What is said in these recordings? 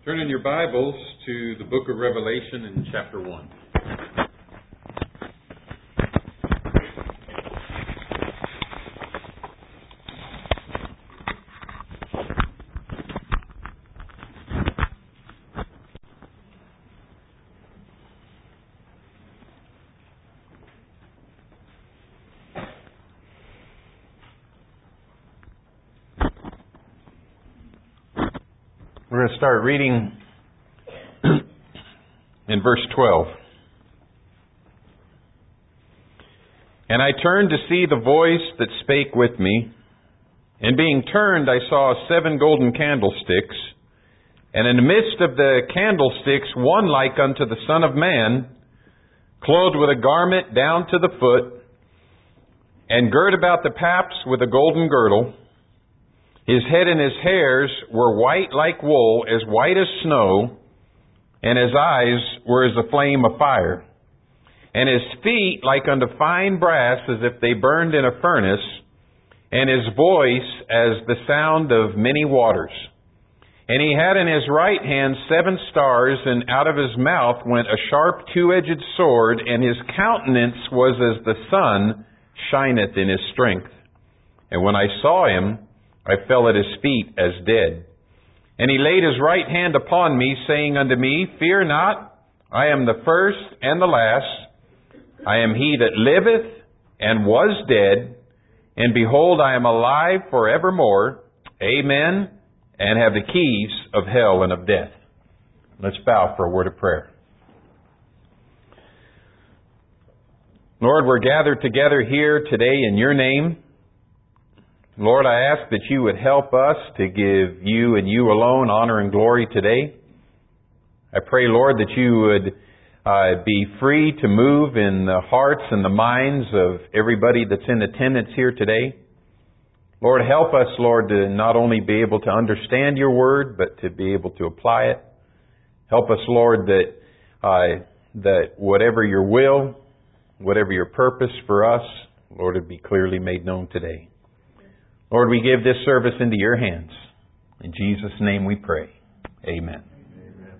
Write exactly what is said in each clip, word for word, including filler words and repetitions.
Turn in your Bibles to the book of Revelation in chapter one. We're going to start reading in verse twelve. And I turned to see the voice that spake with me. And being turned, I saw seven golden candlesticks. And in the midst of the candlesticks, one like unto the Son of Man, clothed with a garment down to the foot, and girt about the paps with a golden girdle. His head and his hairs were white like wool, as white as snow, and his eyes were as a flame of fire. And his feet like unto fine brass, as if they burned in a furnace, and his voice as the sound of many waters. And he had in his right hand seven stars, and out of his mouth went a sharp two-edged sword, and his countenance was as the sun shineth in his strength. And when I saw him, I fell at his feet as dead. And he laid his right hand upon me, saying unto me, Fear not, I am the first and the last. I am he that liveth and was dead, and behold, I am alive forevermore. Amen. And have the keys of hell and of death. Let's bow for a word of prayer. Lord, we're gathered together here today in your name. Lord, I ask that you would help us to give you and you alone honor and glory today. I pray, Lord, that you would uh, be free to move in the hearts and the minds of everybody that's in attendance here today. Lord, help us, Lord, to not only be able to understand your word, but to be able to apply it. Help us, Lord, that uh, that whatever your will, whatever your purpose for us, Lord, would be clearly made known today. Lord, we give this service into your hands. In Jesus' name we pray. Amen. Amen.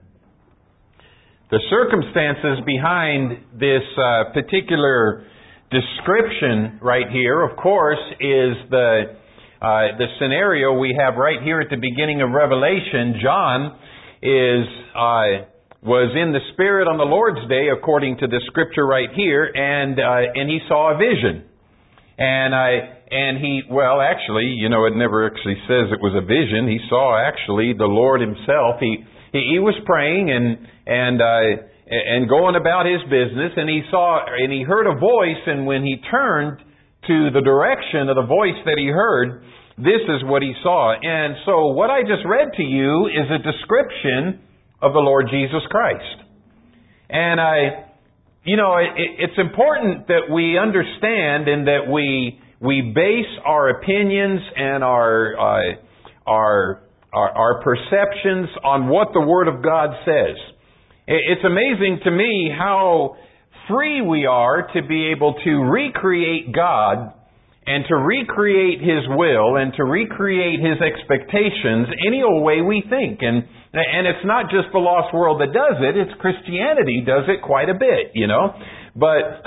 The circumstances behind this uh, particular description right here, of course, is the uh, the scenario we have right here at the beginning of Revelation. John is uh, was in the Spirit on the Lord's day, according to the scripture right here, and uh, and he saw a vision. And I, and he, well, actually, you know, it never actually says it was a vision. He saw actually the Lord himself. He, he, he was praying and, and, uh, and going about his business, and he saw, and he heard a voice, and when he turned to the direction of the voice that he heard, this is what he saw. And so what I just read to you is a description of the Lord Jesus Christ. And I, You know, it, it's important that we understand and that we we base our opinions and our, uh, our our our perceptions on what the Word of God says. It's amazing to me how free we are to be able to recreate God and to recreate His will and to recreate His expectations any old way we think. And and it's not just the lost world that does it, it's Christianity does it quite a bit, you know. But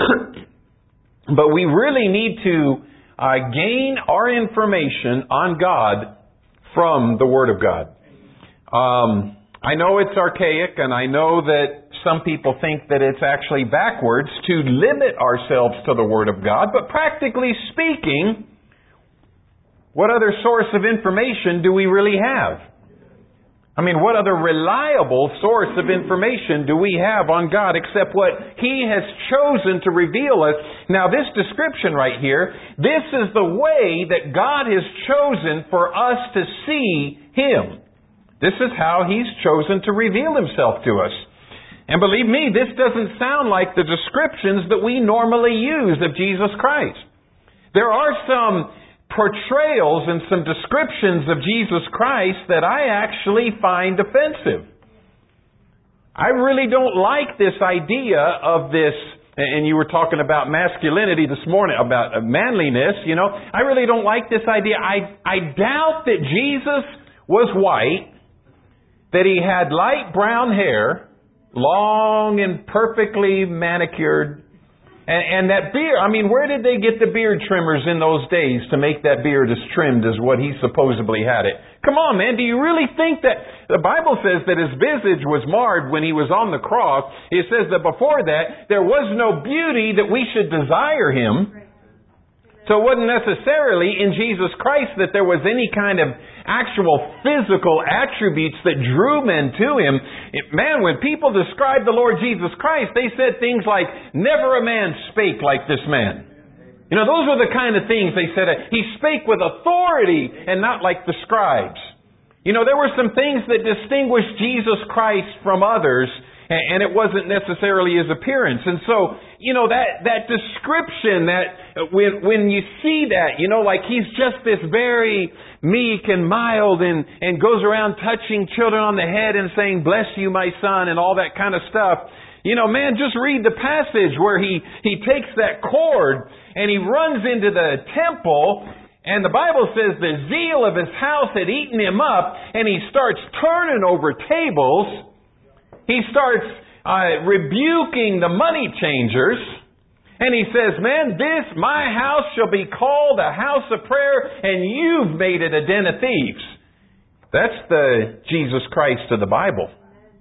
but we really need to uh, gain our information on God from the Word of God. Um, I know it's archaic, and I know that some people think that it's actually backwards to limit ourselves to the Word of God, but practically speaking, what other source of information do we really have? I mean, what other reliable source of information do we have on God except what He has chosen to reveal us? Now, this description right here, this is the way that God has chosen for us to see Him. This is how He's chosen to reveal Himself to us. And believe me, this doesn't sound like the descriptions that we normally use of Jesus Christ. There are some portrayals and some descriptions of Jesus Christ that I actually find offensive. I really don't like this idea of this, and you were talking about masculinity this morning, about manliness, you know. I really don't like this idea. I, I doubt that Jesus was white. that he had light brown hair, long and perfectly manicured. And, and that beard, I mean, where did they get the beard trimmers in those days to make that beard as trimmed as what he supposedly had it? Come on, man, do you really think that... The Bible says that his visage was marred when he was on the cross. It says that before that, there was no beauty that we should desire him. So it wasn't necessarily in Jesus Christ that there was any kind of actual physical attributes that drew men to him. It, man, when people described the Lord Jesus Christ, they said things like, never a man spake like this man. You know, those were the kind of things they said. He spake with authority and not like the scribes. You know, there were some things that distinguished Jesus Christ from others, and it wasn't necessarily his appearance. And so, you know, that, that description, that when, when you see that, you know, like he's just this very meek and mild and, and goes around touching children on the head and saying, bless you, my son, and all that kind of stuff. You know, man, just read the passage where he, he takes that cord and he runs into the temple, and the Bible says the zeal of his house had eaten him up, and he starts turning over tables. He starts uh, rebuking the money changers. And he says, man, this, my house shall be called a house of prayer, and you've made it a den of thieves. That's the Jesus Christ of the Bible.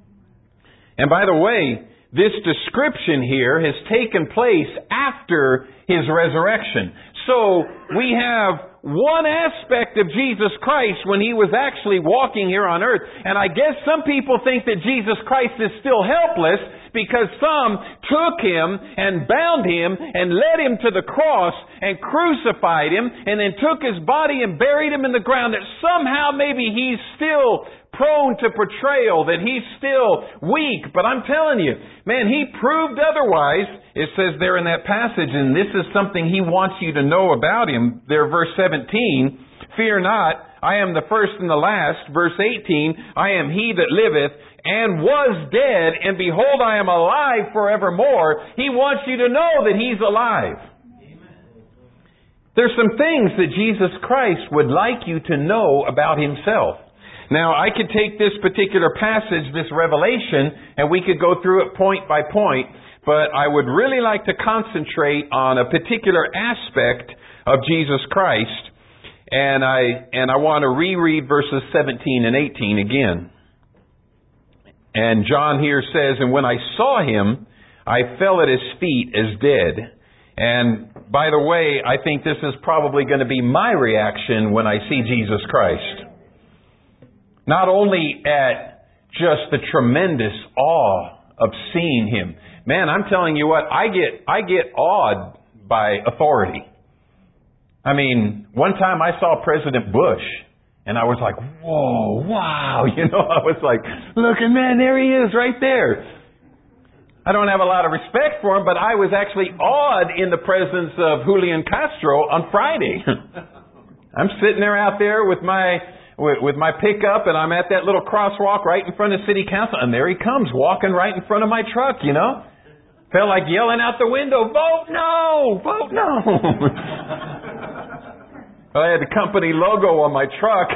And by the way, this description here has taken place after his resurrection. So we have one aspect of Jesus Christ when he was actually walking here on earth. And I guess some people think that Jesus Christ is still helpless because some took him and bound him and led him to the cross and crucified him and then took his body and buried him in the ground, that somehow maybe he's still prone to betrayal, that he's still weak. But I'm telling you, man, he proved otherwise. It says there in that passage, and this is something he wants you to know about him. There, verse seventeen, fear not, I am the first and the last. Verse eighteen, I am he that liveth and was dead, and behold, I am alive forevermore. He wants you to know that he's alive. Amen. There's some things that Jesus Christ would like you to know about himself. Now, I could take this particular passage, this revelation, and we could go through it point by point, but I would really like to concentrate on a particular aspect of Jesus Christ, and I and I want to reread verses seventeen and eighteen again. And John here says, and when I saw him, I fell at his feet as dead. And by the way, I think this is probably going to be my reaction when I see Jesus Christ. Not only at just the tremendous awe of seeing him. Man, I'm telling you what, I get I get awed by authority. I mean, one time I saw President Bush, and I was like, whoa, wow. You know, I was like, look, and man, there he is right there. I don't have a lot of respect for him, but I was actually awed in the presence of Julian Castro on Friday. I'm sitting there out there with my... with my pickup, and I'm at that little crosswalk right in front of City Council, and there he comes, walking right in front of my truck, you know. Felt like yelling out the window, vote no! Vote no! Well, I had the company logo on my truck.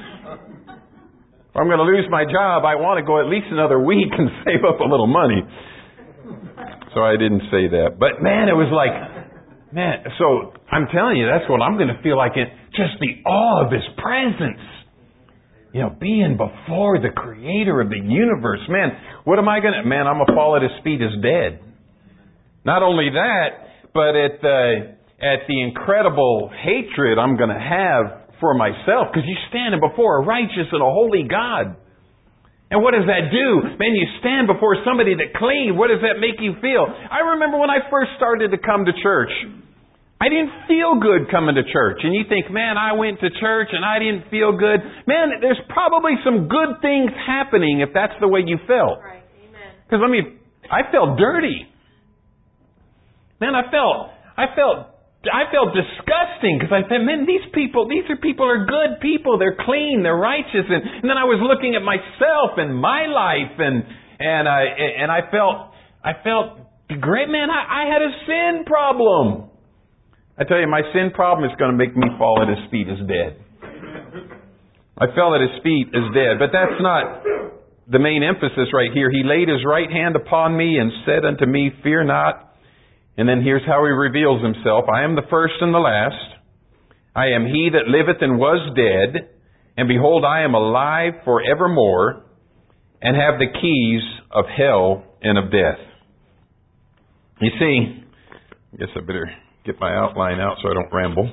If I'm going to lose my job, I want to go at least another week and save up a little money. So I didn't say that. But man, it was like, man, so I'm telling you, that's what I'm going to feel like, it, just the awe of his presence. You know, being before the creator of the universe. Man, what am I going to... Man, I'm going to fall at his feet as dead. Not only that, but at the, at the incredible hatred I'm going to have for myself. Because you're standing before a righteous and a holy God. And what does that do? Man, you stand before somebody that clean. What does that make you feel? I remember when I first started to come to church, I didn't feel good coming to church. And you think, man, I went to church and I didn't feel good. Man, there's probably some good things happening if that's the way you felt. Right. Amen. Because let me, I felt dirty. Man, I felt, I felt, I felt disgusting because I said, man, these people, these are people are good people. They're clean. They're righteous. And, and then I was looking at myself and my life, and and I and I felt, I felt great. Man, I, I had a sin problem. I tell you, my sin problem is going to make me fall at his feet as dead. I fell at his feet as dead. But that's not the main emphasis right here. He laid His right hand upon me and said unto me, fear not. And then here's how He reveals Himself. I am the first and the last. I am He that liveth and was dead. And behold, I am alive forevermore, and have the keys of hell and of death. You see, I guess I better get my outline out so I don't ramble.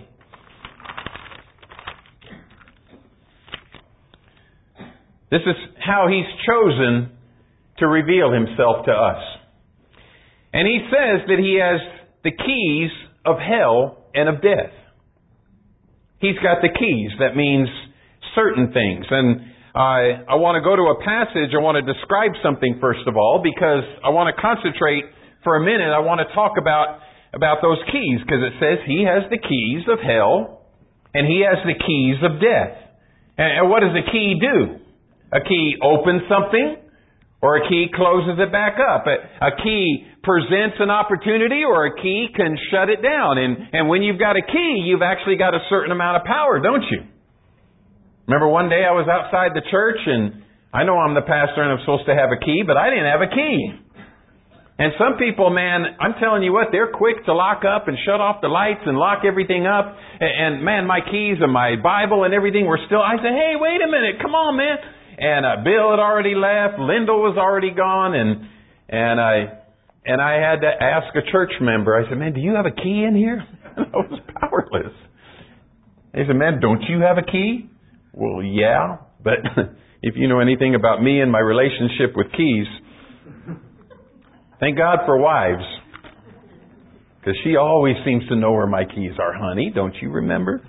This is how He's chosen to reveal Himself to us. And He says that He has the keys of hell and of death. He's got the keys. That means certain things. And I, I want to go to a passage. I want to describe something first of all, because I want to concentrate for a minute. I want to talk about, about those keys, because it says He has the keys of hell and He has the keys of death. And, and what does a key do? A key opens something, or a key closes it back up. A, a key presents an opportunity, or a key can shut it down. And, and when you've got a key, you've actually got a certain amount of power, don't you? Remember one day I was outside the church, and I know I'm the pastor and I'm supposed to have a key, but I didn't have a key. And some people, man, I'm telling you what, they're quick to lock up and shut off the lights and lock everything up. And, and man, my keys and my Bible and everything were still... I said, hey, wait a minute, come on, man. And uh, Bill had already left. Linda was already gone. And and I and I had to ask a church member. I said, man, do you have a key in here? And I was powerless. He said, man, don't you have a key? Well, yeah. But if you know anything about me and my relationship with keys, thank God for wives. Because she always seems to know where my keys are. Honey, don't you remember?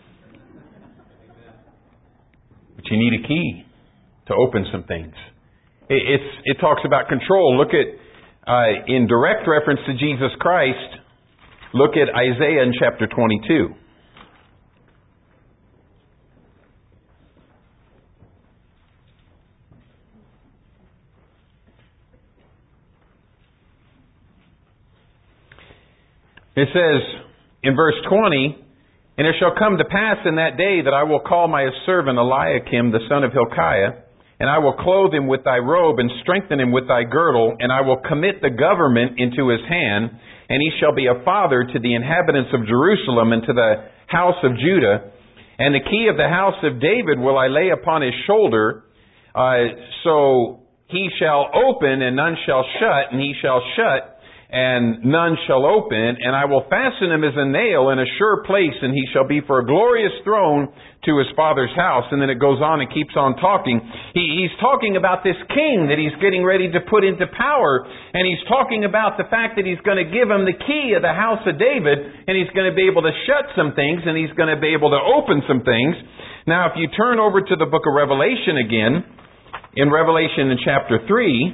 But you need a key to open some things. It, it's, it talks about control. Look at, uh, in direct reference to Jesus Christ, look at Isaiah in chapter twenty-two. It says in verse twenty, and it shall come to pass in that day that I will call my servant Eliakim, the son of Hilkiah, and I will clothe him with thy robe and strengthen him with thy girdle, and I will commit the government into his hand, and he shall be a father to the inhabitants of Jerusalem and to the house of Judah. And the key of the house of David will I lay upon his shoulder, uh, so he shall open and none shall shut, and he shall shut and none shall open, and I will fasten him as a nail in a sure place, and he shall be for a glorious throne to his father's house. And then it goes on and keeps on talking. He, he's talking about this king that he's getting ready to put into power, and he's talking about the fact that he's going to give him the key of the house of David, and he's going to be able to shut some things, and he's going to be able to open some things. Now, if you turn over to the book of Revelation again, in Revelation in chapter three,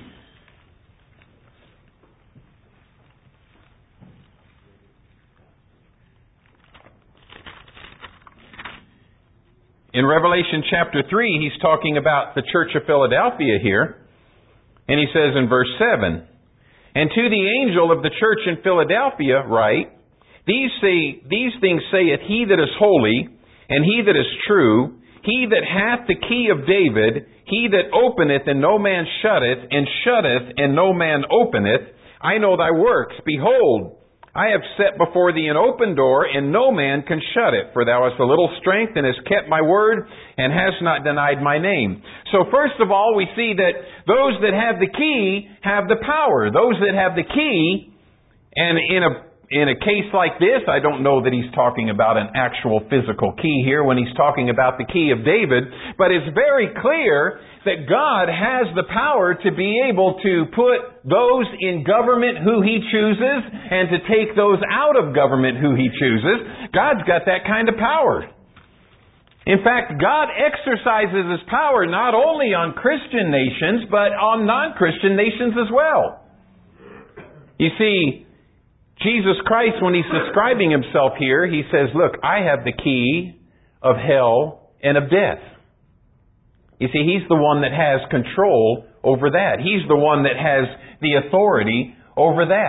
In Revelation chapter three, he's talking about the church of Philadelphia here. And he says in verse seven, and to the angel of the church in Philadelphia write, These say, these things saith he that is holy, and he that is true, he that hath the key of David, he that openeth and no man shutteth, and shutteth and no man openeth. I know thy works. Behold, I have set before thee an open door, and no man can shut it. For thou hast a little strength, and hast kept my word, and hast not denied my name. So first of all, we see that those that have the key have the power. Those that have the key, and in a in a case like this, I don't know that he's talking about an actual physical key here when he's talking about the key of David, but it's very clear that God has the power to be able to put those in government who He chooses and to take those out of government who He chooses. God's got that kind of power. In fact, God exercises His power not only on Christian nations, but on non-Christian nations as well. You see, Jesus Christ, when He's describing Himself here, He says, look, I have the key of hell and of death. You see, He's the one that has control over that. He's the one that has the authority over that.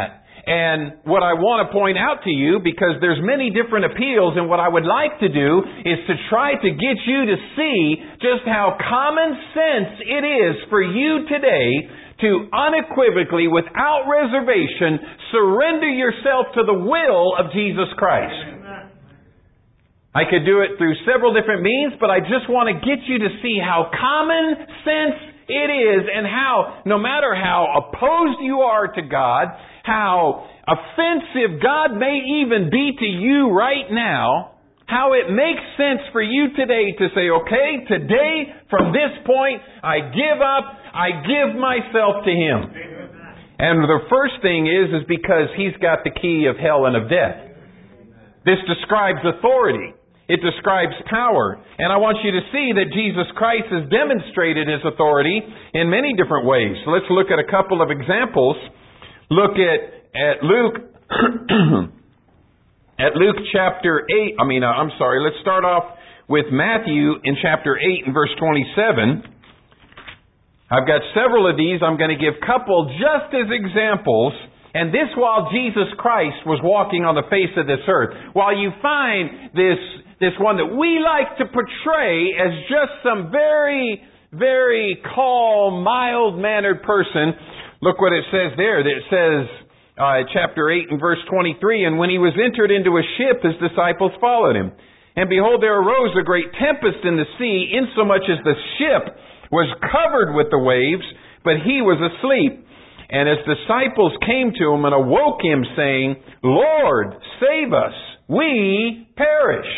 And what I want to point out to you, because there's many different appeals, and what I would like to do is to try to get you to see just how common sense it is for you today to unequivocally, without reservation, surrender yourself to the will of Jesus Christ. I could do it through several different means, but I just want to get you to see how common sense it is, and how, no matter how opposed you are to God, how offensive God may even be to you right now, how it makes sense for you today to say, okay, today, from this point, I give up, I give myself to Him. And the first thing is, is because He's got the key of hell and of death. This describes authority. It describes power. And I want you to see that Jesus Christ has demonstrated His authority in many different ways. So let's look at a couple of examples. Look at, at Luke, at Luke chapter eight. I mean, uh, I'm sorry, let's start off with Matthew in chapter eight and verse twenty-seven. I've got several of these. I'm going to give a couple just as examples. And this while Jesus Christ was walking on the face of this earth. While you find this this one that we like to portray as just some very, very calm, mild-mannered person, look what it says there. It says, uh, chapter eight and verse twenty-three, and when He was entered into a ship, His disciples followed Him. And behold, there arose a great tempest in the sea, insomuch as the ship was covered with the waves, but He was asleep. And His disciples came to Him and awoke Him, saying, Lord, save us, we perish.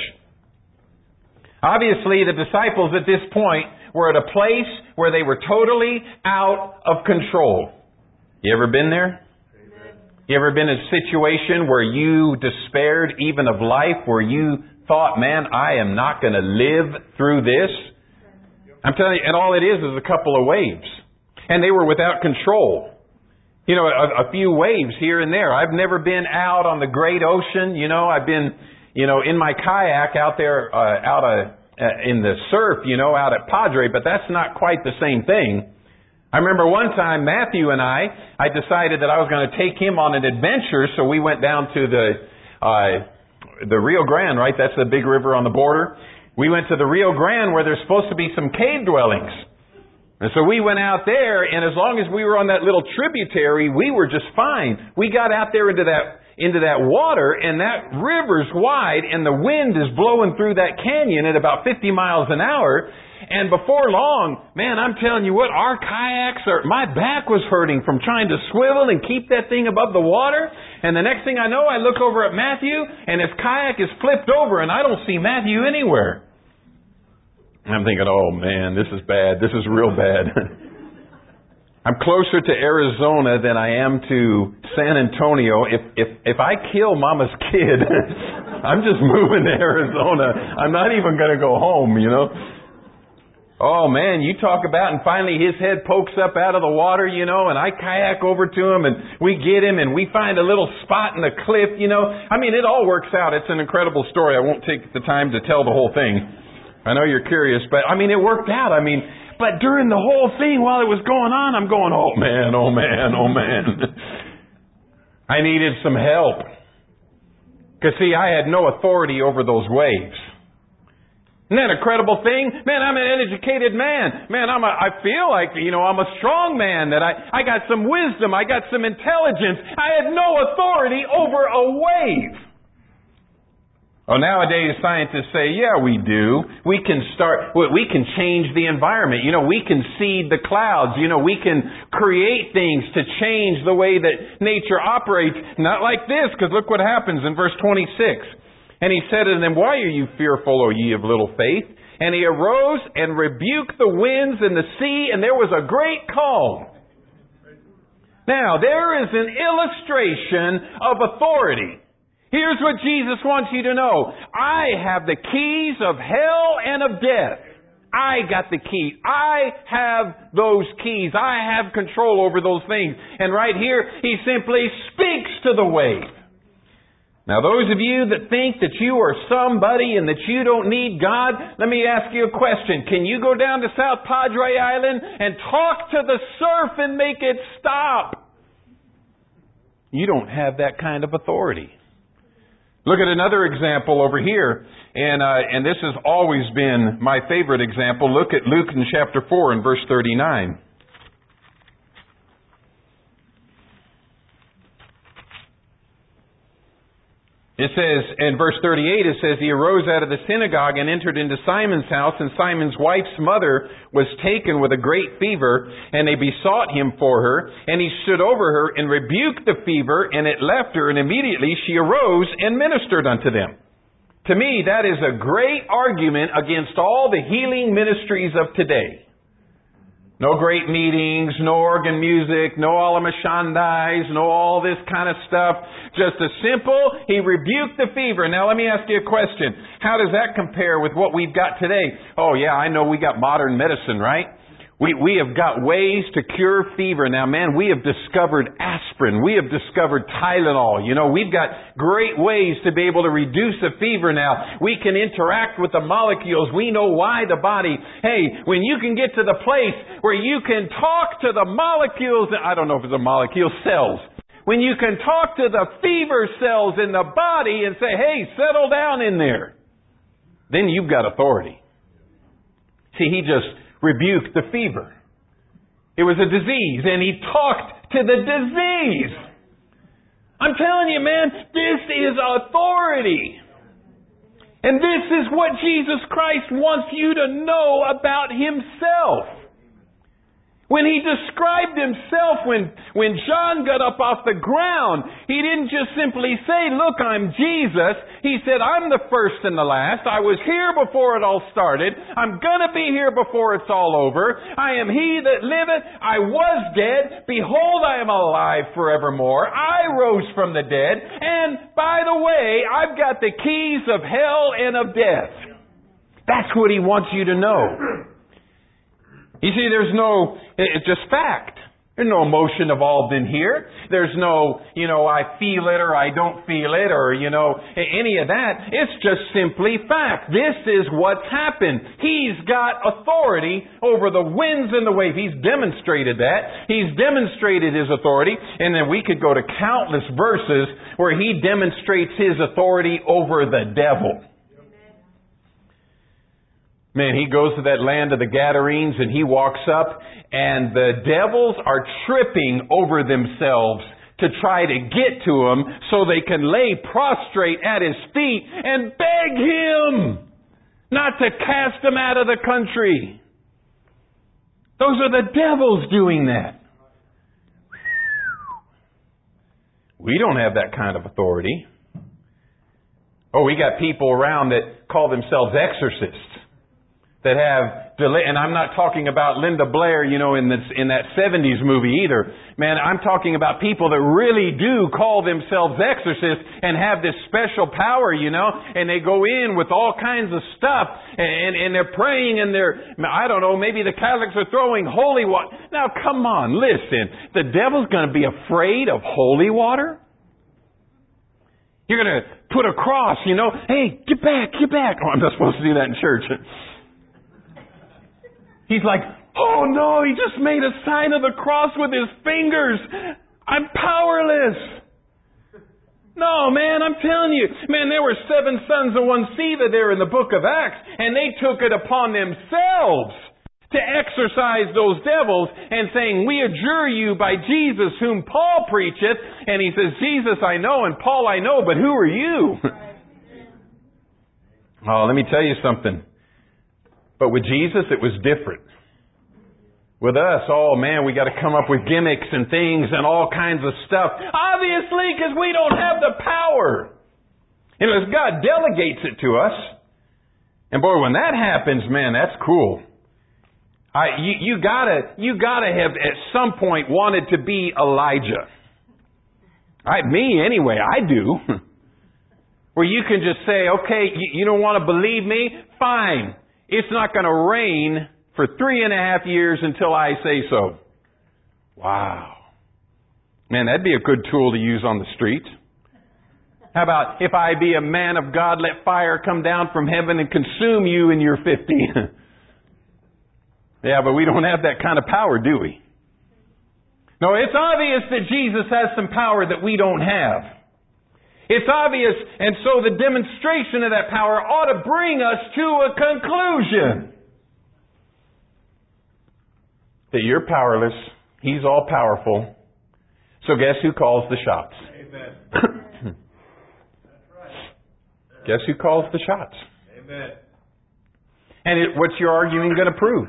Obviously, the disciples at this point were at a place where they were totally out of control. You ever been there? You ever been in a situation where you despaired even of life, where you thought, man, I am not going to live through this? I'm telling you, and all it is is a couple of waves. And they were without control. You know, a, a few waves here and there. I've never been out on the great ocean. You know, I've been, you know, in my kayak out there, uh, out uh, uh, in the surf, you know, out at Padre, but that's not quite the same thing. I remember one time, Matthew and I, I decided that I was going to take him on an adventure, so we went down to the, uh, the Rio Grande, right? That's the big river on the border. We went to the Rio Grande where there's supposed to be some cave dwellings. And so we went out there, and as long as we were on that little tributary, we were just fine. We got out there into that into that water, and that river's wide, and the wind is blowing through that canyon at about fifty miles an hour. And before long, man, I'm telling you what, our kayaks are, my back was hurting from trying to swivel and keep that thing above the water. And the next thing I know, I look over at Matthew, and his kayak is flipped over, and I don't see Matthew anywhere. I'm thinking, oh man, this is bad. This is real bad. I'm closer to Arizona than I am to San Antonio. If if if I kill Mama's kid, I'm just moving to Arizona. I'm not even going to go home, you know. Oh man, you talk about, and finally his head pokes up out of the water, you know, and I kayak over to him, and we get him, and we find a little spot in the cliff, you know. I mean, it all works out. It's an incredible story. I won't take the time to tell the whole thing. I know you're curious, but I mean, it worked out. I mean, but during the whole thing, while it was going on, I'm going, oh man, oh man, oh man. I needed some help. Because see, I had no authority over those waves. Isn't that a credible thing? Man, I'm an educated man. Man, I'm a, I feel like, you know, I'm a strong man, that I, I got some wisdom, I got some intelligence. I had no authority over a wave. Well, nowadays scientists say, yeah, we do. We can start, we can change the environment. You know, we can seed the clouds. You know, we can create things to change the way that nature operates. Not like this, because look what happens in verse twenty-six. And He said to them, why are you fearful, O ye of little faith? And He arose and rebuked the winds and the sea, and there was a great calm. Now, there is an illustration of authority. Here's what Jesus wants you to know. I have the keys of hell and of death. I got the key. I have those keys. I have control over those things. And right here, He simply speaks to the wave. Now, those of you that think that you are somebody and that you don't need God, let me ask you a question. Can you go down to South Padre Island and talk to the surf and make it stop? You don't have that kind of authority. Look at another example over here. And, uh, and this has always been my favorite example. Look at Luke in chapter four and verse thirty-nine. It says, in verse thirty-eight, it says, he arose out of the synagogue and entered into Simon's house, and Simon's wife's mother was taken with a great fever, and they besought him for her, and he stood over her and rebuked the fever, and it left her, and immediately she arose and ministered unto them. To me, that is a great argument against all the healing ministries of today. No great meetings, no organ music, no alamashandais, no all this kind of stuff. Just a simple, he rebuked the fever. Now let me ask you a question. How does that compare with what we've got today? Oh yeah, I know we got modern medicine, right? We, we have got ways to cure fever. Now man, we have discovered aspirin. We have discovered Tylenol. You know, we've got great ways to be able to reduce a fever now. We can interact with the molecules. We know why the body, hey, when you can get to the place where you can talk to the molecules, I don't know if it's a molecule, cells. When you can talk to the fever cells in the body and say, hey, settle down in there, then you've got authority. See, he just rebuked the fever. It was a disease, and he talked to the disease. I'm telling you, man, this is authority. And this is what Jesus Christ wants you to know about Himself. When He described Himself, when, when John got up off the ground, He didn't just simply say, look, I'm Jesus. He said, I'm the first and the last. I was here before it all started. I'm going to be here before it's all over. I am He that liveth. I was dead. Behold, I am alive forevermore. I rose from the dead. And by the way, I've got the keys of hell and of death. That's what He wants you to know. You see, there's no, it's just fact. There's no emotion involved in here. There's no, you know, I feel it or I don't feel it or, you know, any of that. It's just simply fact. This is what's happened. He's got authority over the winds and the waves. He's demonstrated that. He's demonstrated His authority. And then we could go to countless verses where He demonstrates His authority over the devil. Man, He goes to that land of the Gadarenes and He walks up and the devils are tripping over themselves to try to get to Him so they can lay prostrate at His feet and beg Him not to cast them out of the country. Those are the devils doing that. We don't have that kind of authority. Oh, we got people around that call themselves exorcists. That have delay, and I'm not talking about Linda Blair, you know, in this, in that seventies movie either. Man, I'm talking about people that really do call themselves exorcists and have this special power, you know, and they go in with all kinds of stuff, and, and they're praying, and they're, I don't know, maybe the Catholics are throwing holy water. Now, come on, listen. The devil's going to be afraid of holy water? You're going to put a cross, you know, hey, get back, get back. Oh, I'm not supposed to do that in church. He's like, oh no, he just made a sign of the cross with his fingers. I'm powerless. No, man, I'm telling you. Man, there were seven sons of one Sceva there in the book of Acts, and they took it upon themselves to exorcise those devils and saying, we adjure you by Jesus whom Paul preacheth. And he says, Jesus I know and Paul I know, but who are you? Oh, let me tell you something. But with Jesus, it was different. With us, oh man, we got to come up with gimmicks and things and all kinds of stuff. Obviously, because we don't have the power. Unless God delegates it to us. And boy, when that happens, man, that's cool. I, you, you gotta, you gotta have at some point wanted to be Elijah. I, me anyway, I do. Where you can just say, okay, you, you don't want to believe me? Fine. It's not going to rain for three and a half years until I say so. Wow. Man, that'd be a good tool to use on the street. How about, if I be a man of God, let fire come down from heaven and consume you in your fifty. Yeah, but we don't have that kind of power, do we? No, it's obvious that Jesus has some power that we don't have. It's obvious, and so the demonstration of that power ought to bring us to a conclusion. That you're powerless, He's all powerful. So guess who calls the shots? Amen. That's right. Guess who calls the shots? Amen. And it, what's your argument going to prove?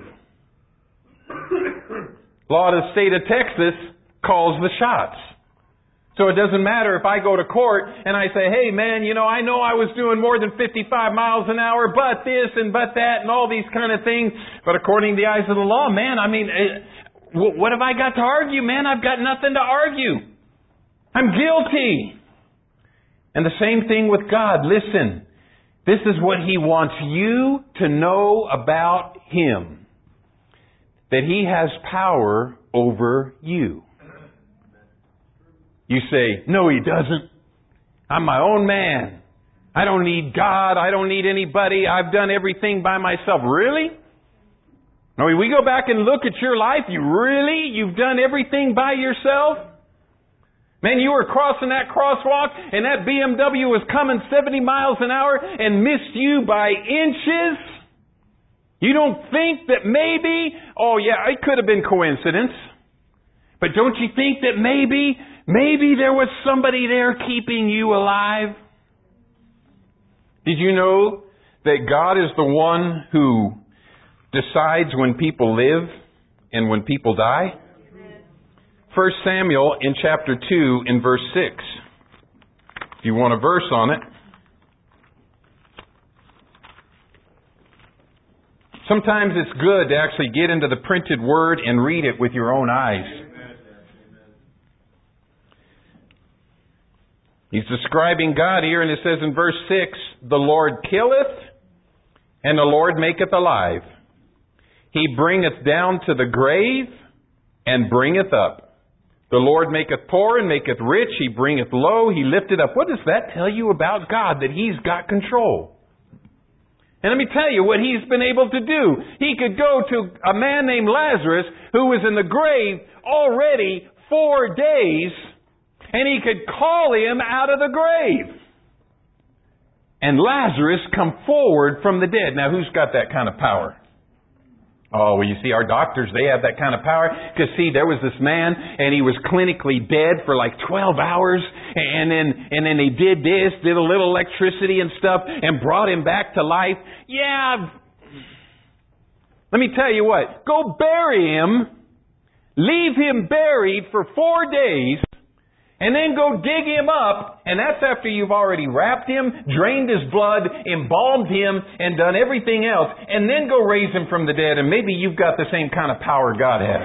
Law of the state of Texas calls the shots. So it doesn't matter if I go to court and I say, hey man, you know, I know I was doing more than fifty-five miles an hour, but this and but that and all these kind of things. But according to the eyes of the law, man, I mean, what have I got to argue, man? I've got nothing to argue. I'm guilty. And the same thing with God. Listen, this is what He wants you to know about Him. That He has power over you. You say, no, He doesn't. I'm my own man. I don't need God. I don't need anybody. I've done everything by myself. Really? No, we go back and look at your life. You really? You've done everything by yourself? Man, you were crossing that crosswalk and that B M W was coming seventy miles an hour and missed you by inches? You don't think that maybe, oh yeah, it could have been coincidence. But don't you think that maybe, maybe there was somebody there keeping you alive? Did you know that God is the one who decides when people live and when people die? First Samuel in chapter two in verse six. If you want a verse on it. Sometimes it's good to actually get into the printed word and read it with your own eyes. He's describing God here, and it says in verse six, the Lord killeth, and the Lord maketh alive. He bringeth down to the grave, and bringeth up. The Lord maketh poor, and maketh rich. He bringeth low, He lifteth up. What does that tell you about God? That He's got control. And let me tell you what He's been able to do. He could go to a man named Lazarus, who was in the grave already four days, and He could call him out of the grave. And Lazarus come forward from the dead. Now, who's got that kind of power? Oh, well, you see, our doctors, they have that kind of power. Because, see, there was this man, and he was clinically dead for like twelve hours. And then and then they did this, did a little electricity and stuff, and brought him back to life. Yeah. Let me tell you what. Go bury him. Leave him buried for four days. And then go dig him up, and that's after you've already wrapped him, drained his blood, embalmed him, and done everything else. And then go raise him from the dead, and maybe you've got the same kind of power God has.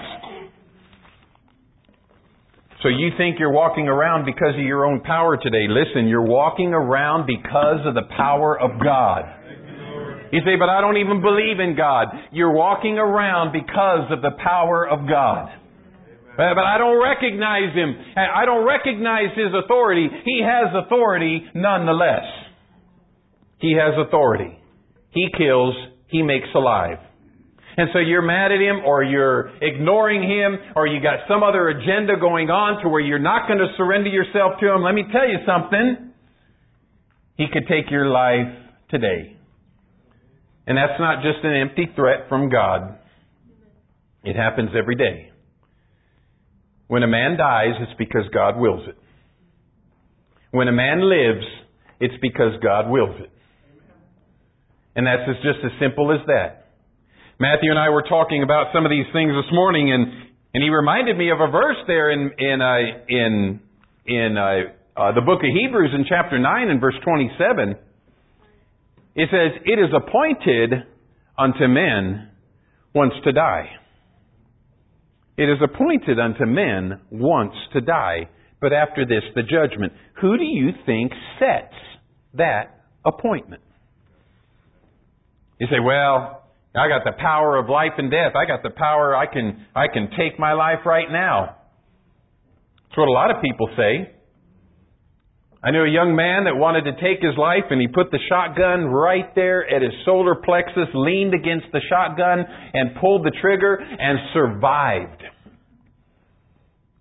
So you think you're walking around because of your own power today. Listen, you're walking around because of the power of God. You say, but I don't even believe in God. You're walking around because of the power of God. But I don't recognize Him. I don't recognize His authority. He has authority nonetheless. He has authority. He kills. He makes alive. And so you're mad at Him, or you're ignoring Him, or you got some other agenda going on to where you're not going to surrender yourself to Him. Let me tell you something. He could take your life today. And that's not just an empty threat from God. It happens every day. When a man dies, it's because God wills it. When a man lives, it's because God wills it. And that's just as simple as that. Matthew and I were talking about some of these things this morning, and, and he reminded me of a verse there in in uh, in in uh, uh, the book of Hebrews in chapter nine and verse twenty-seven. It says, "It is appointed unto men once to die." It is appointed unto men once to die, but after this the judgment. Who do you think sets that appointment? You say, well, I got the power of life and death. I got the power, I can I can take my life right now. That's what a lot of people say. I knew a young man that wanted to take his life, and he put the shotgun right there at his solar plexus, leaned against the shotgun, and pulled the trigger, and survived.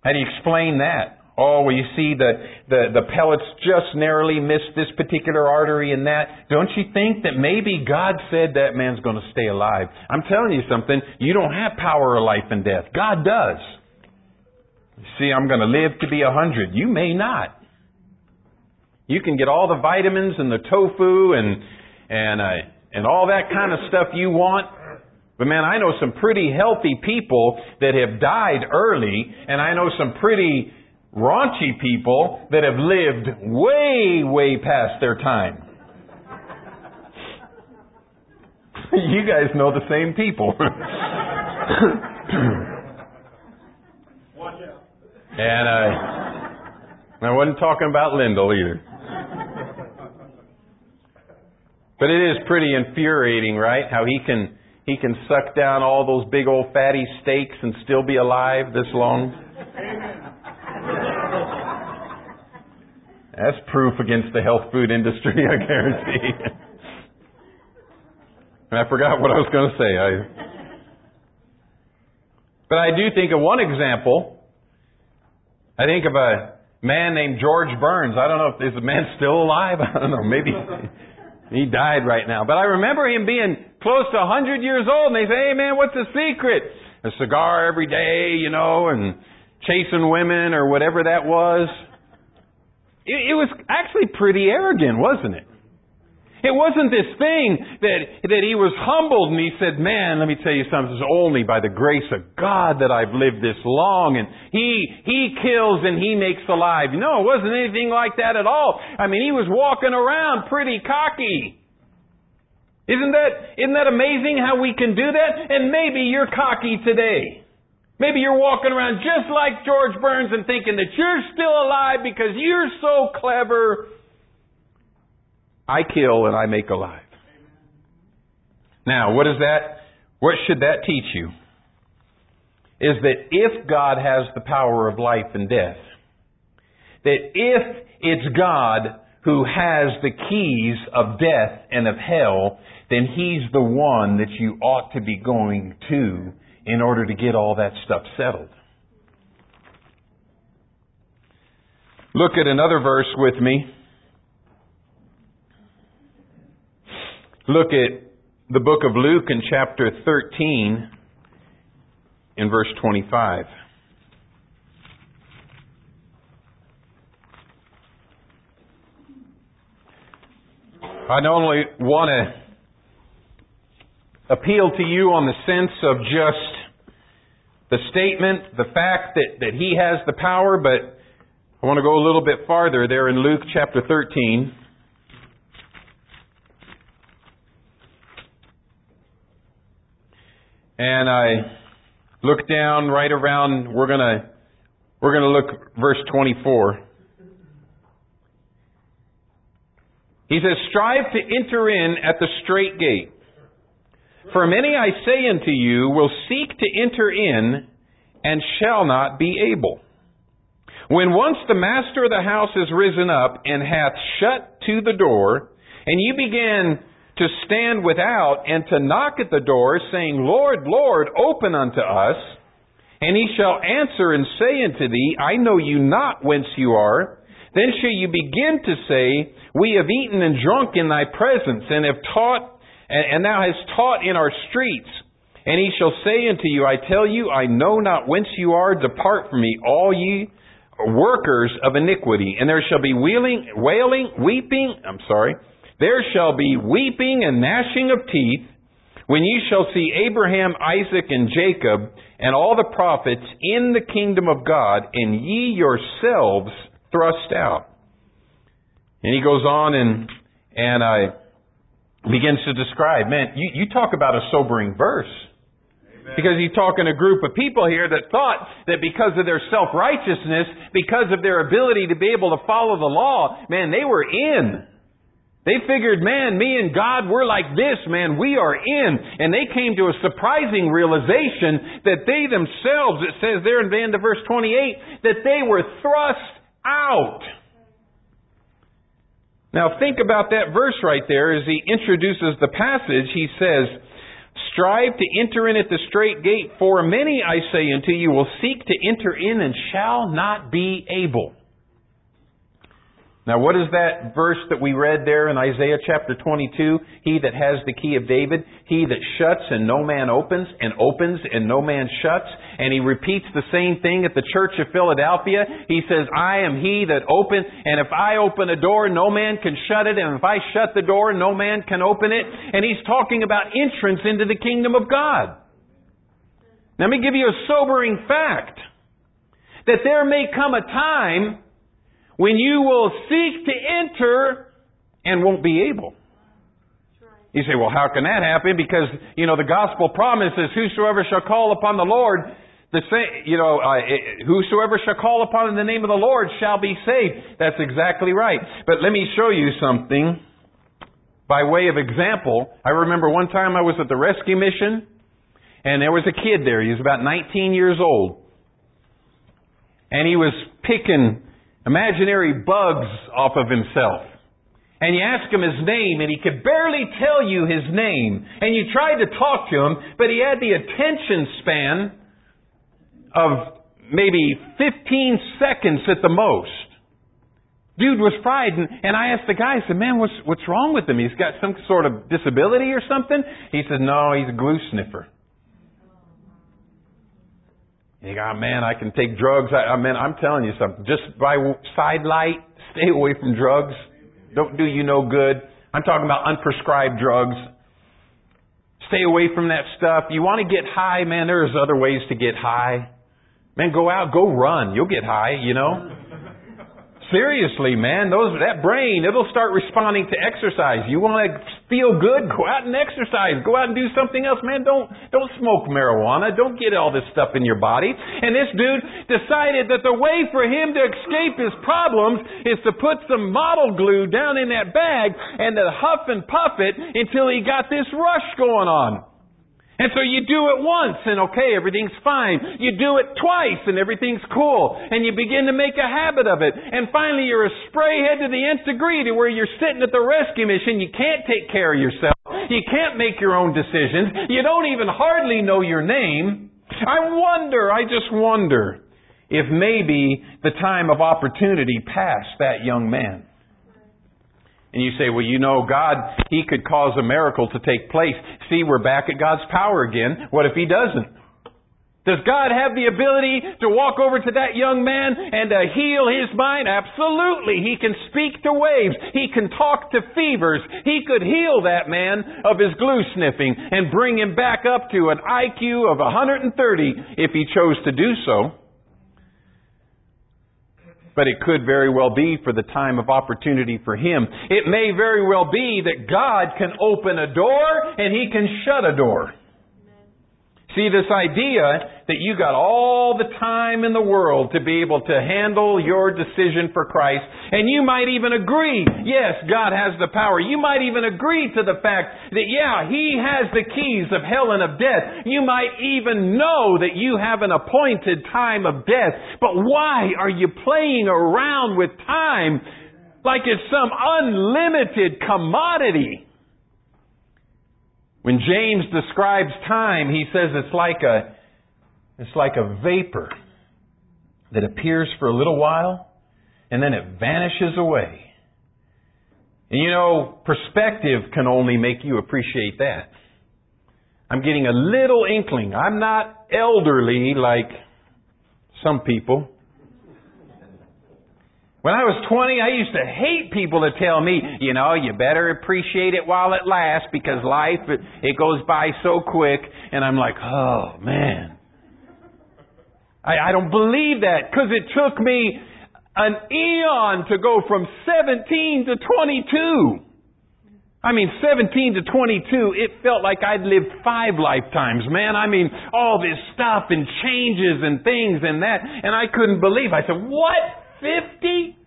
How do you explain that? Oh, well, you see the, the, the pellets just narrowly missed this particular artery and that. Don't you think that maybe God said that man's going to stay alive? I'm telling you something. You don't have power of life and death. God does. You see, I'm going to live to be a hundred. You may not. You can get all the vitamins and the tofu and and uh, and all that kind of stuff you want. But man, I know some pretty healthy people that have died early, and I know some pretty raunchy people that have lived way, way past their time. You guys know the same people. And uh, I wasn't talking about Lyndall either. But it is pretty infuriating, right? How he can he can suck down all those big old fatty steaks and still be alive this long. That's proof against the health food industry, I guarantee. And I forgot what I was going to say. I... But I do think of one example. I think of a man named George Burns. I don't know if is the man still alive. I don't know. Maybe he died right now. But I remember him being close to one hundred years old. And they say, hey, man, what's the secret? A cigar every day, you know, and chasing women or whatever that was. It, it was actually pretty arrogant, wasn't it? It wasn't this thing that that he was humbled and he said, man, let me tell you something. It's only by the grace of God that I've lived this long, and He He kills and He makes alive. No, it wasn't anything like that at all. I mean, he was walking around pretty cocky. Isn't that isn't that amazing how we can do that? And maybe you're cocky today. Maybe you're walking around just like George Burns and thinking that you're still alive because you're so clever. I kill and I make alive. Now, what is that? What should that teach you? Is that if God has the power of life and death, that if it's God who has the keys of death and of hell, then He's the one that you ought to be going to in order to get all that stuff settled. Look at another verse with me. Look at the book of Luke in chapter thirteen in verse twenty-five. I not only want to appeal to you on the sense of just the statement, the fact that, that He has the power, but I want to go a little bit farther there in Luke chapter thirteen. And I look down right around, we're going to we're going to look verse twenty-four. He says, strive to enter in at the strait gate. For many, I say unto you, will seek to enter in and shall not be able. When once the master of the house is risen up and hath shut to the door, and you begin to stand without and to knock at the door, saying, Lord, Lord, open unto us. And He shall answer and say unto thee, I know you not whence you are. Then shall you begin to say, we have eaten and drunk in thy presence, and have taught, and thou hast taught in our streets. And He shall say unto you, I tell you, I know not whence you are. Depart from me, all ye workers of iniquity. And there shall be wailing, wailing, weeping, I'm sorry, there shall be weeping and gnashing of teeth when ye shall see Abraham, Isaac, and Jacob, and all the prophets in the kingdom of God, and ye yourselves thrust out. And he goes on and and uh, begins to describe, man, you, you talk about a sobering verse. Amen. Because he's talking to a group of people here that thought that because of their self-righteousness, because of their ability to be able to follow the law, man, they were in. They figured, man, me and God, we're like this, man, we are in. And they came to a surprising realization that they themselves, it says there in the end of verse twenty-eight, that they were thrust out. Now think about that verse right there as he introduces the passage. He says, strive to enter in at the straight gate, for many, I say unto you, will seek to enter in and shall not be able. Now, what is that verse that we read there in Isaiah chapter twenty-two? He that has the key of David, he that shuts and no man opens, and opens and no man shuts. And he repeats the same thing at the church of Philadelphia. He says, I am he that opens, and if I open a door, no man can shut it, and if I shut the door, no man can open it. And he's talking about entrance into the kingdom of God. Let me give you a sobering fact, that there may come a time when you will seek to enter and won't be able. You say, well, how can that happen? Because, you know, the gospel promises, whosoever shall call upon the Lord, the same, you know, uh, whosoever shall call upon the name of the Lord shall be saved. That's exactly right. But let me show you something by way of example. I remember one time I was at the rescue mission, and there was a kid there. He was about nineteen years old. And he was picking imaginary bugs off of himself. And you ask him his name, and he could barely tell you his name. And you tried to talk to him, but he had the attention span of maybe fifteen seconds at the most. Dude was frightened, and I asked the guy, I said, man, what's, what's wrong with him? He's got some sort of disability or something? He said, no, he's a glue sniffer. You go, oh, man, I can take drugs. I, I mean, I'm telling you something. Just by sidelight, stay away from drugs. Don't do you no good. I'm talking about unprescribed drugs. Stay away from that stuff. You want to get high, man, there's other ways to get high. Man, go out, go run. You'll get high, you know. Seriously, man, those that brain, it'll start responding to exercise. You want to feel good? Go out and exercise. Go out and do something else. Man, don't don't smoke marijuana. Don't get all this stuff in your body. And this dude decided that the way for him to escape his problems is to put some model glue down in that bag and to huff and puff it until he got this rush going on. And so you do it once and okay, everything's fine. You do it twice and everything's cool. And you begin to make a habit of it. And finally you're a spray head to the nth degree to where you're sitting at the rescue mission. You can't take care of yourself. You can't make your own decisions. You don't even hardly know your name. I wonder, I just wonder if maybe the time of opportunity passed that young man. And you say, well, you know, God, He could cause a miracle to take place. See, we're back at God's power again. What if He doesn't? Does God have the ability to walk over to that young man and to heal his mind? Absolutely. He can speak to waves. He can talk to fevers. He could heal that man of his glue sniffing and bring him back up to an I Q of one hundred thirty if He chose to do so. But it could very well be for the time of opportunity for him. It may very well be that God can open a door and He can shut a door. See, this idea that you got all the time in the world to be able to handle your decision for Christ, and you might even agree, yes, God has the power. You might even agree to the fact that, yeah, He has the keys of hell and of death. You might even know that you have an appointed time of death. But why are you playing around with time like it's some unlimited commodity? When James describes time, he says it's like a it's like a vapor that appears for a little while and then it vanishes away. And you know, perspective can only make you appreciate that. I'm getting a little inkling. I'm not elderly like some people. When I was twenty, I used to hate people to tell me, you know, you better appreciate it while it lasts because life, it, it goes by so quick. And I'm like, oh, man. I, I don't believe that because it took me an eon to go from seventeen to twenty-two. I mean, seventeen to twenty-two, it felt like I'd lived five lifetimes, man. I mean, all this stuff and changes and things and that. And I couldn't believe. I said, what? fifty?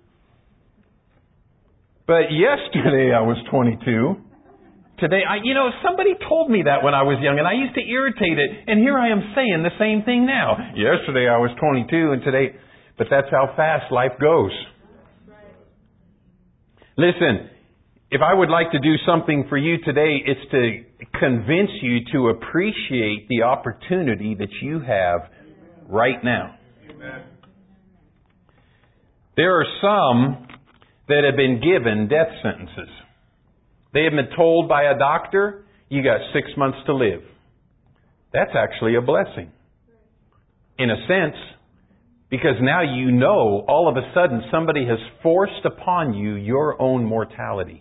But yesterday I was twenty-two. Today, I, you know, somebody told me that when I was young, and I used to irritate it. And here I am saying the same thing now. Yesterday I was twenty-two, and today, but that's how fast life goes. Listen, If I would like to do something for you today, it's to convince you to appreciate the opportunity that you have right now. Amen. There are some that have been given death sentences. They have been told by a doctor, you got six months to live. That's actually a blessing. In a sense, because now you know all of a sudden somebody has forced upon you your own mortality.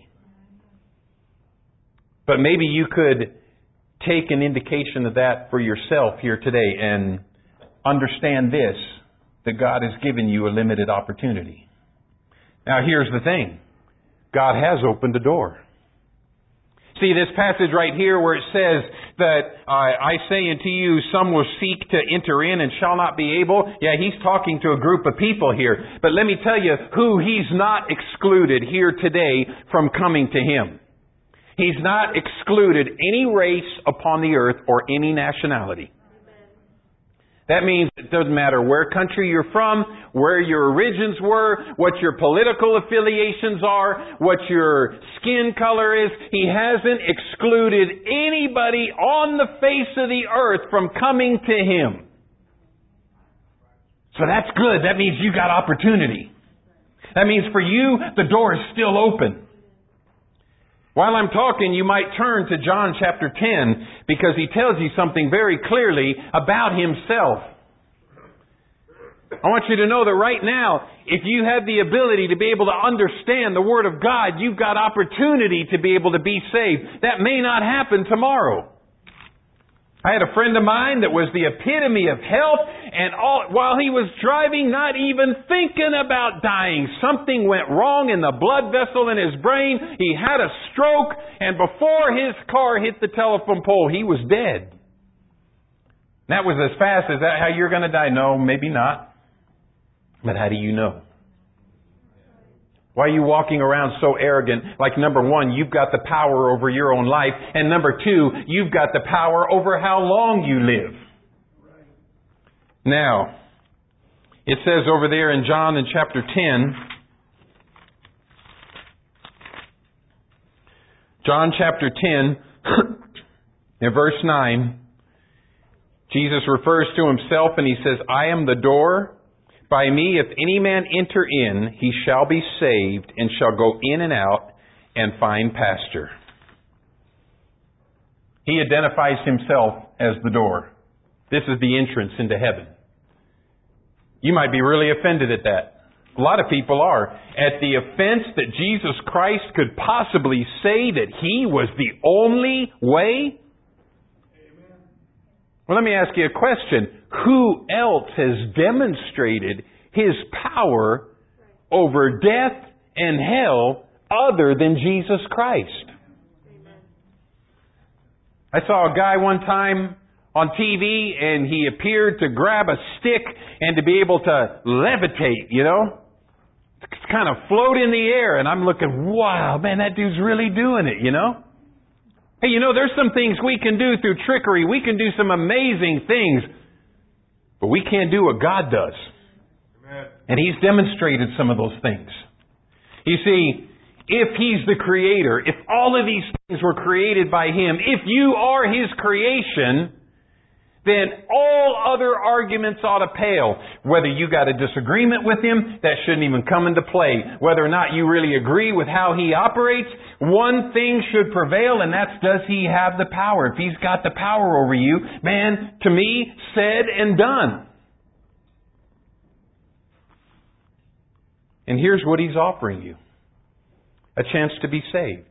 But maybe you could take an indication of that for yourself here today and understand this, that God has given you a limited opportunity. Now here's the thing. God has opened a door. See this passage right here where it says that uh, I say unto you, some will seek to enter in and shall not be able. Yeah, he's talking to a group of people here. But let me tell you who he's not excluded here today from coming to him. He's not excluded any race upon the earth or any nationality. That means it doesn't matter where country you're from, where your origins were, what your political affiliations are, what your skin color is. He hasn't excluded anybody on the face of the earth from coming to him. So that's good. That means you got opportunity. That means for you, the door is still open. While I'm talking, you might turn to John chapter ten, because he tells you something very clearly about himself. I want you to know that right now, if you have the ability to be able to understand the Word of God, you've got opportunity to be able to be saved. That may not happen tomorrow. I had a friend of mine that was the epitome of health, and all, while he was driving, not even thinking about dying, something went wrong in the blood vessel in his brain. He had a stroke, and before his car hit the telephone pole, he was dead. That was as fast. Is that how you're going to die? No, maybe not. But how do you know? Why are you walking around so arrogant? Like, number one, you've got the power over your own life. And number two, you've got the power over how long you live. Now, it says over there in John in chapter ten, John chapter ten, in verse nine, Jesus refers to himself and he says, I am the door. By me, if any man enter in, he shall be saved and shall go in and out and find pasture. He identifies himself as the door. This is the entrance into heaven. You might be really offended at that. A lot of people are. At the offense that Jesus Christ could possibly say that He was the only way. Well, let me ask you a question. Who else has demonstrated His power over death and hell other than Jesus Christ? I saw a guy one time on T V and he appeared to grab a stick and to be able to levitate, you know? Kind of float in the air, and I'm looking, wow, man, that dude's really doing it, you know? Hey, you know, there's some things we can do through trickery. We can do some amazing things. But we can't do what God does. Amen. And He's demonstrated some of those things. You see, if He's the Creator, if all of these things were created by Him, if you are His creation, then all other arguments ought to pale. Whether you got a disagreement with Him, that shouldn't even come into play. Whether or not you really agree with how He operates, one thing should prevail, and that's, does He have the power? If He's got the power over you, man, to me, said and done. And here's what He's offering you. A chance to be saved.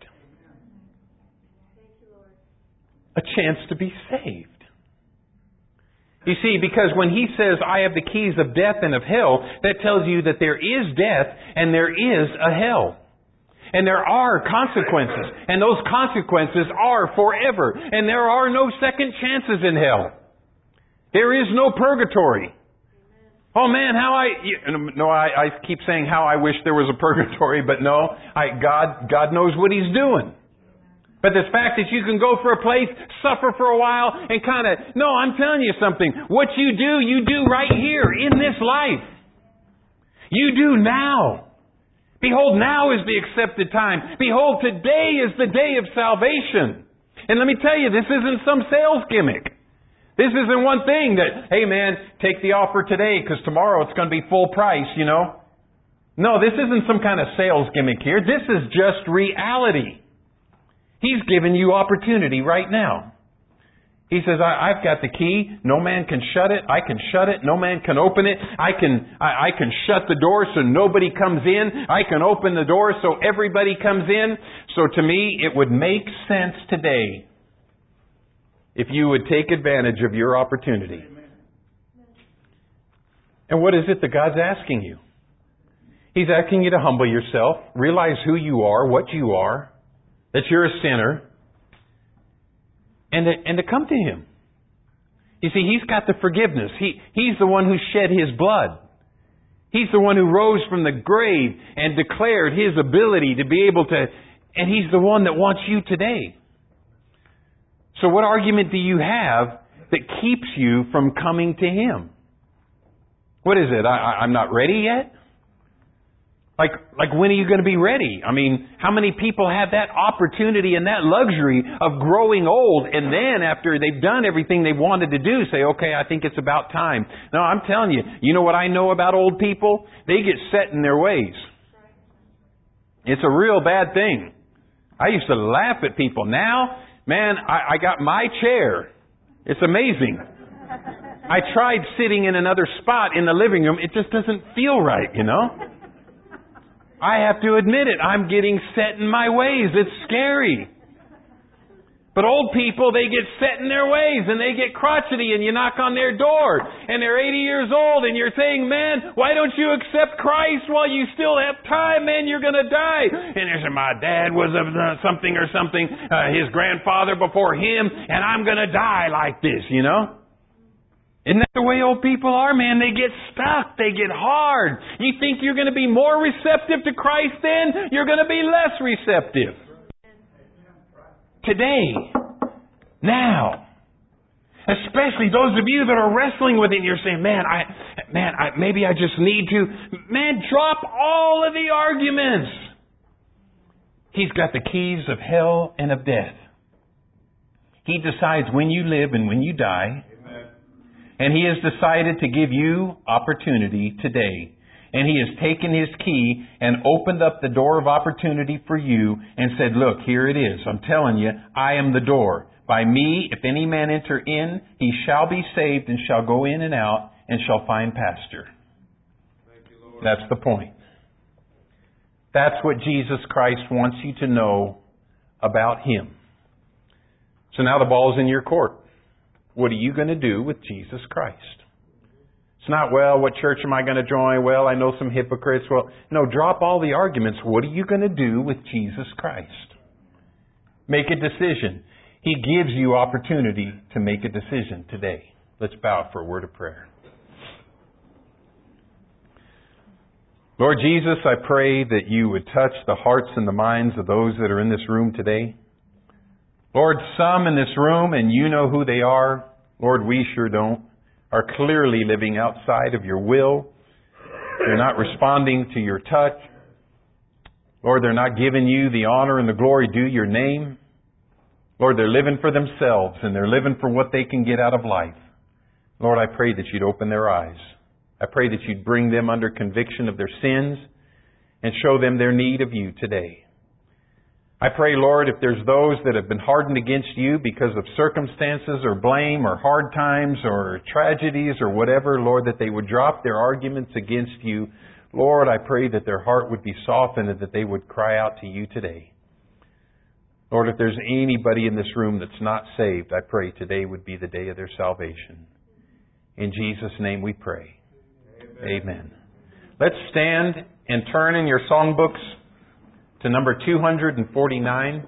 A chance to be saved. You see, because when He says, I have the keys of death and of hell, that tells you that there is death and there is a hell. And there are consequences. And those consequences are forever. And there are no second chances in hell. There is no purgatory. Oh man, how I... No, I, I keep saying how I wish there was a purgatory, but no. I, God, God knows what He's doing. But the fact that you can go for a place, suffer for a while, and kind of... No, I'm telling you something. What you do, you do right here in this life. You do now. Behold, now is the accepted time. Behold, today is the day of salvation. And let me tell you, this isn't some sales gimmick. This isn't one thing that, hey man, take the offer today because tomorrow it's going to be full price, you know. No, this isn't some kind of sales gimmick here. This is just reality. He's given you opportunity right now. He says, I, I've got the key. No man can shut it. I can shut it. No man can open it. I can, I, I can shut the door so nobody comes in. I can open the door so everybody comes in. So to me, it would make sense today if you would take advantage of your opportunity. And what is it that God's asking you? He's asking you to humble yourself, realize who you are, what you are, that you're a sinner, and to, and to come to Him. You see, He's got the forgiveness. He, he's the one who shed His blood. He's the one who rose from the grave and declared His ability to be able to, and He's the one that wants you today. So what argument do you have that keeps you from coming to Him? What is it? I, I'm not ready yet? Like, like when are you going to be ready? I mean, how many people have that opportunity and that luxury of growing old and then after they've done everything they wanted to do, say, okay, I think it's about time. No, I'm telling you, you know what I know about old people? They get set in their ways. It's a real bad thing. I used to laugh at people. Now, man, I, I got my chair. It's amazing. I tried sitting in another spot in the living room. It just doesn't feel right, you know? I have to admit it. I'm getting set in my ways. It's scary. But old people, they get set in their ways and they get crotchety and you knock on their door and they're eighty years old and you're saying, man, why don't you accept Christ while you still have time? Man, you're going to die. And they say, my dad was of uh, something or something, uh, his grandfather before him, and I'm going to die like this, you know? Isn't that the way old people are, man? They get stuck. They get hard. You think you're going to be more receptive to Christ then? You're going to be less receptive. Today. Now. Especially those of you that are wrestling with it and you're saying, man, I, man, I, maybe I just need to. Man, drop all of the arguments. He's got the keys of hell and of death. He decides when you live and when you die. And He has decided to give you opportunity today. And He has taken His key and opened up the door of opportunity for you and said, look, here it is. I'm telling you, I am the door. By me, if any man enter in, he shall be saved and shall go in and out and shall find pasture. Thank you, Lord. That's the point. That's what Jesus Christ wants you to know about Him. So now the ball's in your court. What are you going to do with Jesus Christ? It's not, well, what church am I going to join? Well, I know some hypocrites. Well, no, drop all the arguments. What are you going to do with Jesus Christ? Make a decision. He gives you opportunity to make a decision today. Let's bow for a word of prayer. Lord Jesus, I pray that you would touch the hearts and the minds of those that are in this room today. Lord, some in this room, and you know who they are, Lord, we sure don't, are clearly living outside of your will. They're not responding to your touch. Lord, they're not giving you the honor and the glory due your name. Lord, they're living for themselves and they're living for what they can get out of life. Lord, I pray that you'd open their eyes. I pray that you'd bring them under conviction of their sins and show them their need of you today. I pray, Lord, if there's those that have been hardened against you because of circumstances or blame or hard times or tragedies or whatever, Lord, that they would drop their arguments against you. Lord, I pray that their heart would be softened and that they would cry out to you today. Lord, if there's anybody in this room that's not saved, I pray today would be the day of their salvation. In Jesus' name we pray. Amen. Amen. Let's stand and turn in your songbooks to number two forty-nine.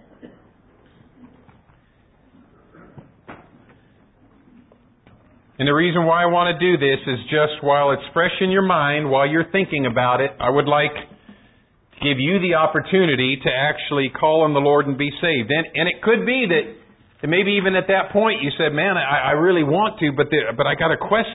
And the reason why I want to do this is just while it's fresh in your mind, while you're thinking about it, I would like to give you the opportunity to actually call on the Lord and be saved. And, and it could be that, that maybe even at that point you said, man, I, I really want to, but, the, but I got a question.